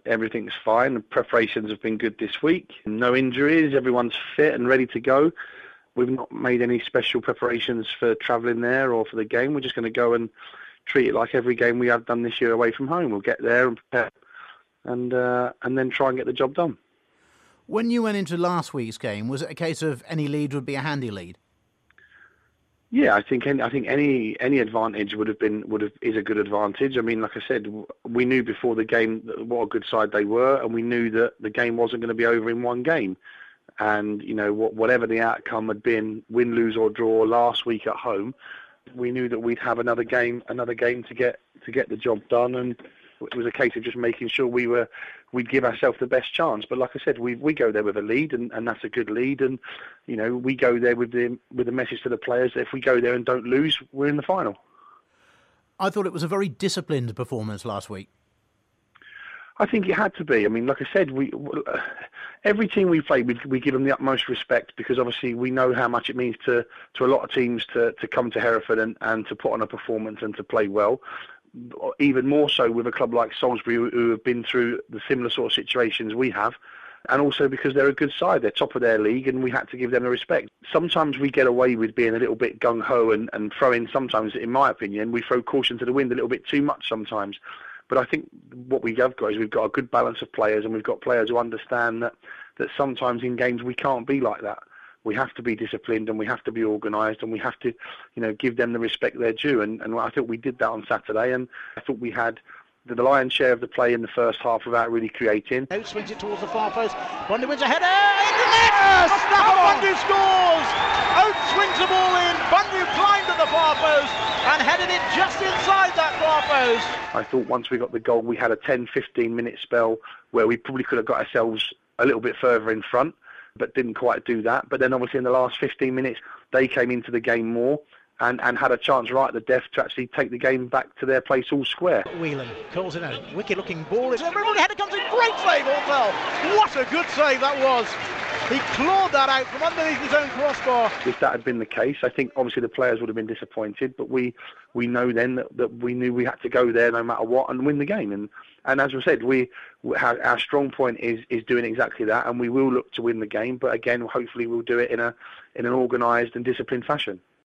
everything's fine. The preparations have been good this week. No injuries. Everyone's fit and ready to go. We've not made any special preparations for travelling there or for the game. We're just going to go and treat it like every game we have done this year away from home. We'll get there and prepare and then try and get the job done. When you went into last week's game, was it a case of any lead would be a handy lead? Yeah, I think any advantage is a good advantage. I mean, like I said, we knew before the game what a good side they were, and we knew that the game wasn't going to be over in one game. And whatever the outcome had been, win, lose or draw last week at home, we knew that we'd have another game to get the job done, and it was a case of just making sure we'd give ourselves the best chance. But like I said, we go there with a lead, and that's a good lead. And we go there with the message to the players that if we go there and don't lose, we're in the final. I thought it was a very disciplined performance last week. I think it had to be. I mean, like I said, every team we play, we give them the utmost respect, because obviously we know how much it means to a lot of teams to come to Hereford and to put on a performance and to play well. Even more so with a club like Salisbury, who have been through the similar sort of situations we have, and also because they're a good side. They're top of their league, and we had to give them the respect. Sometimes we get away with being a little bit gung-ho and throwing, sometimes, in my opinion, we throw caution to the wind a little bit too much sometimes. But I think what we have got is we've got a good balance of players, and we've got players who understand that sometimes in games we can't be like that. We have to be disciplined, and we have to be organised, and we have to, give them the respect they're due. And I think we did that on Saturday, and I thought we had the lion's share of the play in the first half without really creating. Out swings it towards the far post. Bundy wins a header. Into the net! Yes! Bundy scores! Out swings the ball in. Bundy climbed at the far post and headed it just inside that far post. I thought once we got the goal, we had a 10-15 minute spell where we probably could have got ourselves a little bit further in front, but didn't quite do that. But then obviously in the last 15 minutes, they came into the game more and had a chance right at the death to actually take the game back to their place all square. Whelan calls it a wicked looking ball. The header comes in, great save, Ortell. What a good save that was. He clawed that out from underneath his own crossbar. If that had been the case, I think obviously the players would have been disappointed, but we know then that we knew we had to go there no matter what and win the game. And as I said, our strong point is doing exactly that, and we will look to win the game, but again, hopefully we'll do it in an organised and disciplined fashion.